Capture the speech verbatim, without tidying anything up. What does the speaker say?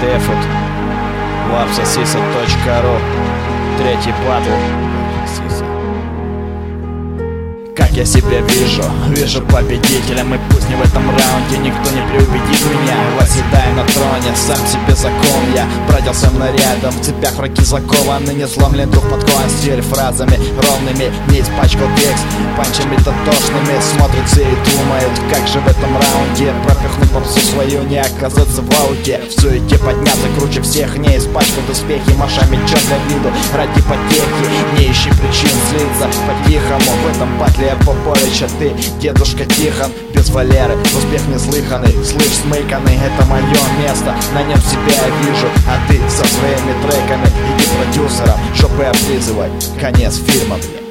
Эфот, вапсосиса точка ру. Третий батл. Как я себя вижу, вижу победителем. И пусть не в этом раунде никто не преубедит меня. Восседаю на троне, сам себе закон. Я бродился нарядом, в цепях враги закованы. Не сломлен дух подкован, стиль фразами ровными. Не испачкал текст панчами дотошными. Смотрят все и думают, как же в этом раунде пропихнуть попсу свою, не оказаться в ауте. В суете подняться круче всех, не испачкать успехи. Маша мечом для виду, ради потехи. Не ищи причин злиться по-тихому. В этом батле я Попович, а ты дедушка Тихон. Без Валеры, успех неслыханный. Слышь, смыканный, это мое место. На нем себя я вижу, а ты со своими треками. Иди продюсером, жопы облизывай. Конец фильма, блин.